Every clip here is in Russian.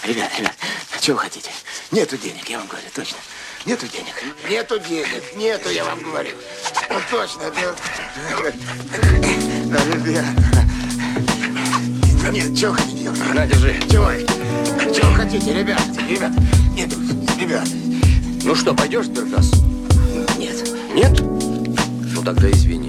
Ребят, чего вы хотите? Нету денег, я вам говорю, точно. Нету денег. Нету денег, нету, я вам говорю. Ну, точно. Ребят. Нет, чего хотите делать? На, держи. Чего хотите, ребят? Нету, ребят. Ну что, пойдешь в сберкассу? Нет. Нет? Ну тогда извини.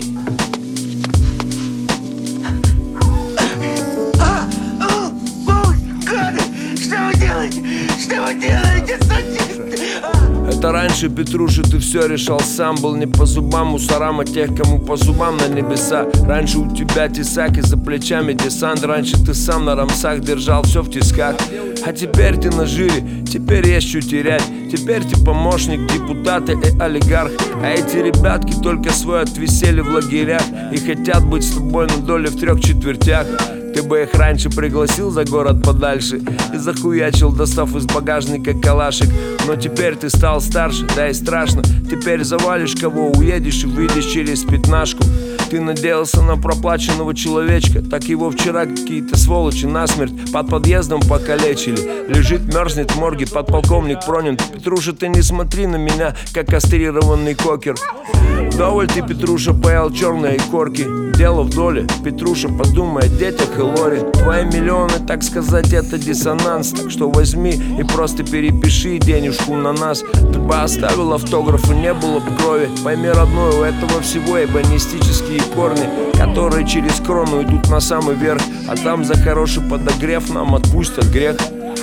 Что вы делаете? Что вы делаете, садисты? Это раньше, Петруша, ты все решал сам. Был не по зубам мусорам, а тех, кому по зубам на небеса. Раньше у тебя тесак и за плечами десант. Раньше ты сам на рамсах держал все в тисках. А теперь ты на жире, теперь есть что терять. Теперь ты помощник депутата и олигарх. А эти ребятки только свой отвисели в лагерях и хотят быть с тобой на доле в 3/4. Ты бы их раньше пригласил за город подальше и захуячил, достав из багажника калашик. Но теперь ты стал старше, да и страшно. Теперь завалишь кого, уедешь и выйдешь через пятнашку. Ты надеялся на проплаченного человечка, так его вчера какие-то сволочи насмерть под подъездом покалечили. Лежит, мерзнет в морге, подполковник Пронин. Петруша, ты не смотри на меня, как кастрированный кокер. Вдоволь ты, Петруша, поел черные корки. Дело в доле, Петруша, подумай о детях и лоре. Твои миллионы, так сказать, это диссонанс. Так что возьми и просто перепиши денежку на нас. Ты бы оставил автограф и не было бы крови. Пойми, родной, у этого всего эбонистические корни, которые через крону идут на самый верх. А там за хороший подогрев нам отпустят грех.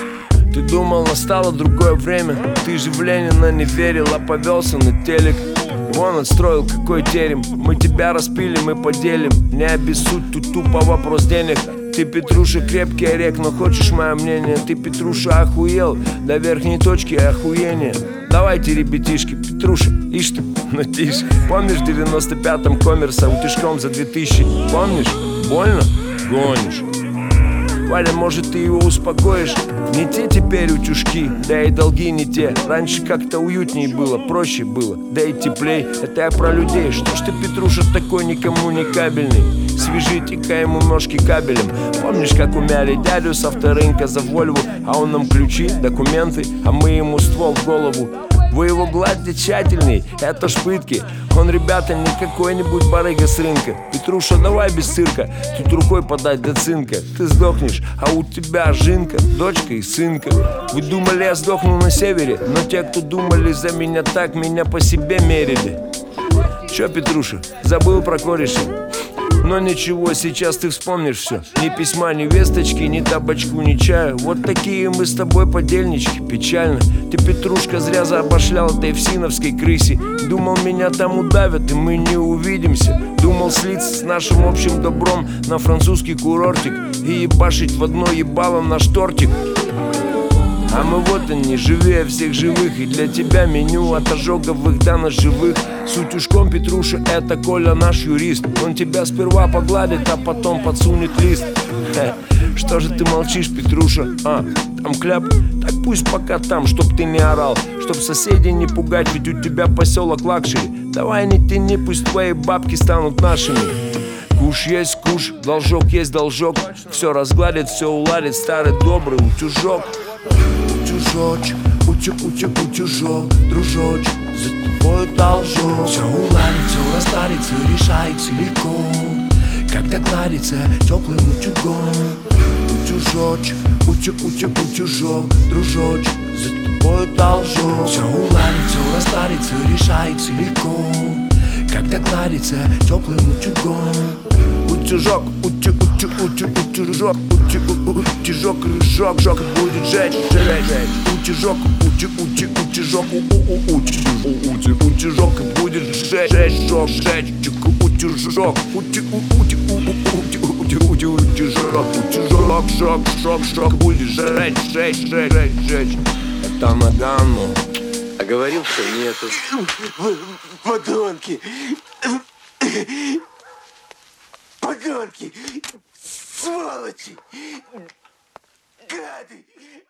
Ты думал, настало другое время. Ты же в Ленина не верил, а повелся на телек. Вон отстроил какой терем. Мы тебя распили, мы поделим. Не обессудь, тут тупо вопрос денег. Ты, Петруша, крепкий орех, но хочешь мое мнение? Ты, Петруша, охуел до верхней точки охуения. Давайте, ребятишки, Петруша, ишь ты, ну тише. Помнишь в 95-м коммерса утюжком за 2000? Помнишь? Больно? Гонишь. Парень, может, ты его успокоишь? Не те теперь утюжки, да и долги не те. Раньше как-то уютней было, проще было, да и теплей. Это я про людей. Что ж ты, Петруша, такой никому не кабельный? Свяжите-ка ему ножки кабелем. Помнишь, как умяли дядю с авторынка за Вольву? А он нам ключи, документы, а мы ему ствол в голову. Вы его гладьте тщательней, это ж пытки. Он, ребята, не какой-нибудь барыга с рынка. Петруша, давай без цирка, тут рукой подать до цинка. Ты сдохнешь, а у тебя жинка, дочка и сынка. Вы думали, я сдохну на севере, но те, кто думали за меня так, меня по себе мерили. Чё, Петруша, забыл про кореша? Но ничего, сейчас ты вспомнишь все. Ни письма, ни весточки, ни табачку, ни чаю. Вот такие мы с тобой подельнички, печально. Ты, Петрушка, зря заобошлял этой всиновской крысе. Думал, меня там удавят, и мы не увидимся. Думал слиться с нашим общим добром на французский курортик и ебашить в одно ебало наш тортик. А мы вот они, живее всех живых. И для тебя меню от ожоговых до ножевых. С утюжком, Петруша, это Коля наш юрист. Он тебя сперва погладит, а потом подсунет лист. Что же ты молчишь, Петруша? Там кляп? Так пусть пока там, чтоб ты не орал. Чтоб соседей не пугать, ведь у тебя поселок лакшери. Давай не тяни, пусть твои бабки станут нашими. Куш есть куш, должок есть должок. Все разгладит, все уладит старый добрый утюжок. Утюжочек, утюжок, дружочек, за тобой должок. Все уладится, все растарится, решается легко, когда гладится теплым утюгом. Утюжочек, утюжок, дружочек, за тобой должок. Все уладится, все растарится, решается легко, когда гладится теплым утюгом. Утюжок, утюжок, рыжок, жок будет жечь. Утюжок, утюжок, утюжок будет жечь, утюжок, утюжок будет жечь. Это Нагано. А говорил, что нету. Подонки! Подонки! Сволочи! Гады!